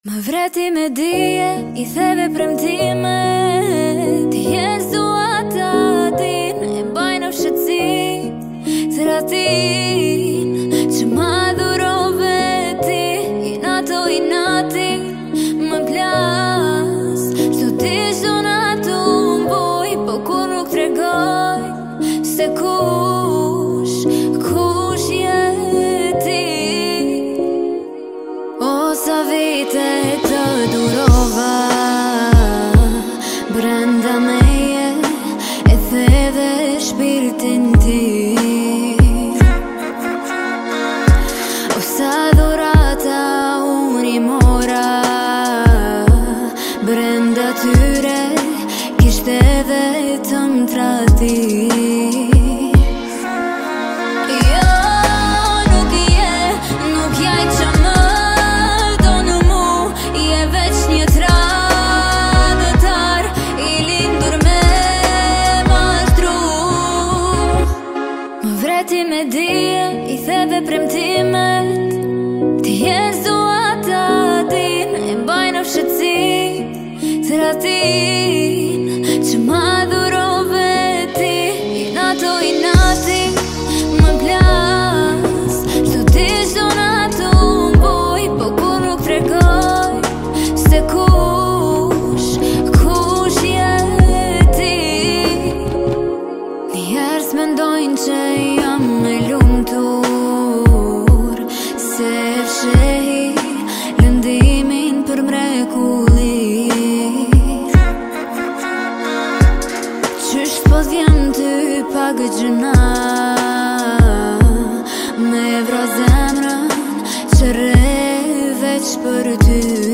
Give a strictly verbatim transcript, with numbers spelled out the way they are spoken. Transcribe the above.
Më vreti me dije, i theve premtime. Ti jenë zuata din, e bajnë fshetësi të ratin që ma dhurove ti. I nato i nati më plas, shtu ti zonatu mboj, po kur nuk tregoj se kush, kush je ti. O sa vite të durova brenda meje, e theve shpirtin ti. O sa dhurata unë i mora brenda tyre, kishte vetëm trati. Vreti me dije, i theve premtimet. Ti jenë zuata din, e bajnë fshetësi të ratin që ma dhurove ti. I nato i nati më plas, shtu ti zonatu mboj, po kur nuk tregoj se kush, kush je ti. Njerëz mendojnë që jam me lumtur, se fshehi lëndimin për mrekulli. Qysh po t'jem ty pa gëgjëna, me vra zemrën që re veç për ty.